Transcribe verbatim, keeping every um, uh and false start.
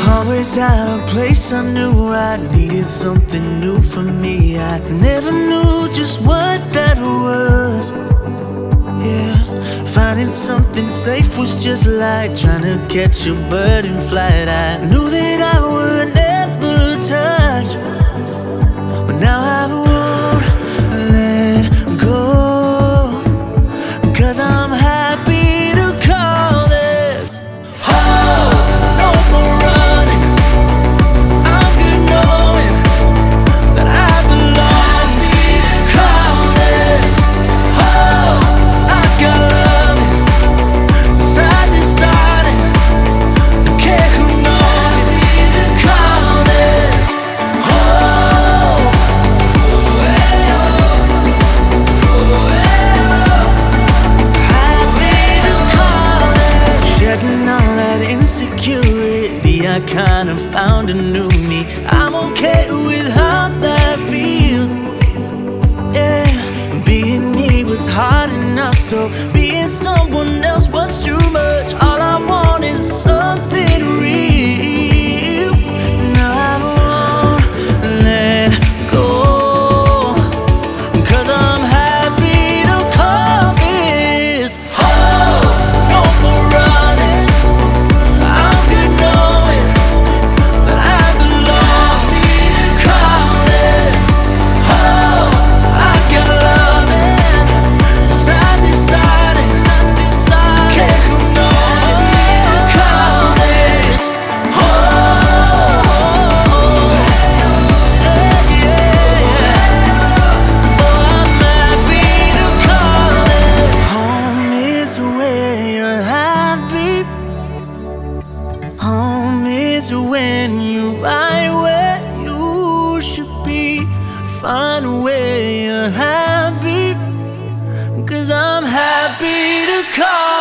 Always out of place, I knew I needed something new for me. I never knew just what that was. Yeah, finding something safe was just like trying to catch a bird in flight. I knew that I would never touch, but now I won't let go, 'cause I'm happy to call this home. No more running, I'm good knowing that I belong. Call this home. I got love inside this body, don't care who knows it. Call this home. Happy to call it. Shedding all that insecurity, I kinda found a new me. I'm okay with how that feels. Yeah, being me was hard enough, so being someone else was too much. All I want is something real. Now I won't let go, 'cause I'm happy to call this home. No more running, I'm good knowing that I belong. Call this home. I got love inside this body, care who knows it. Call this home. Yeah, yeah. Oh, I'm happy to call it home. Is where you're happy. Home is when you're right where you should be. Find where you're happy, 'cause I'm happy to call